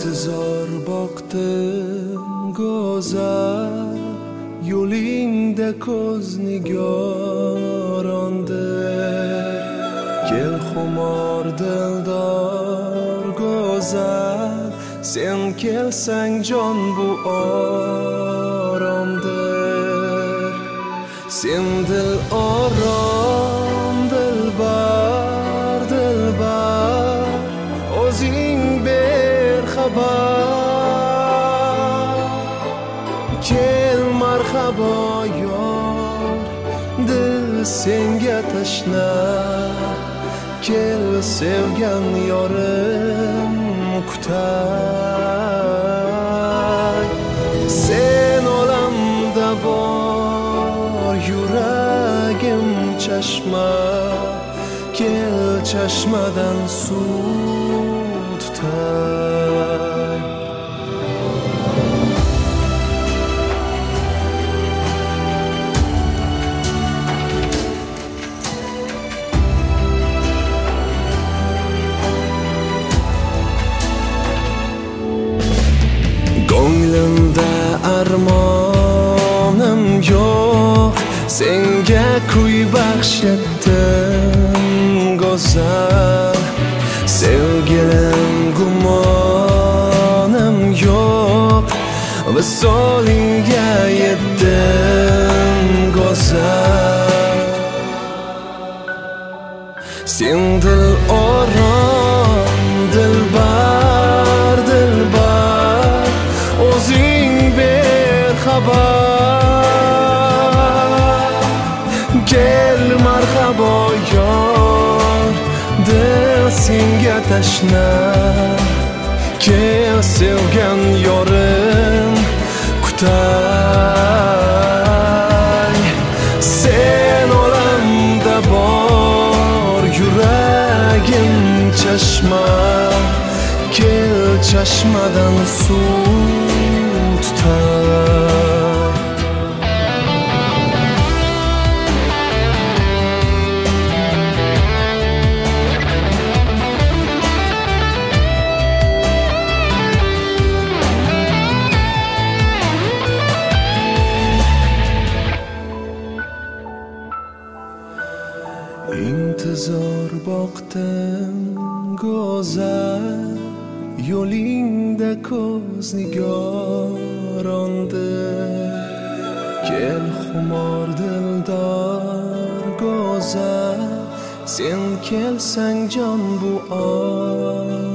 intizor boqdim go'zal yo'lingda ko'z nigorondir. Kel xumor dildor go'zal, sen kelsang jon bu oromdir. Sen dil orom dilbar dilbar, o'zing ber xabar. Kel marhabo yor, dil senga tashna. Kel sevgan yorim kutay. Sen olamda bor yuragim chashma. Kel chashmadan suv tutay. Ko'nglimda armonim yo'q, senga kuy baxsh etdim go'zal. Sevgilim gumonim yo'q, visolingga yetdim go'zal. Sen dil orom dilbar dilbar, o'zing ber xabar. Kel marhabo yor, dil senga tashna. Kel sevgan yorim kutay. Sen olamda bor yuragim chashma. Kel chashmadan suv tutay. Intizor boqdim go'zal, yo'lingda ko'z nigorondir. Kel xumor dildor go'zal, sen kelsang jon bu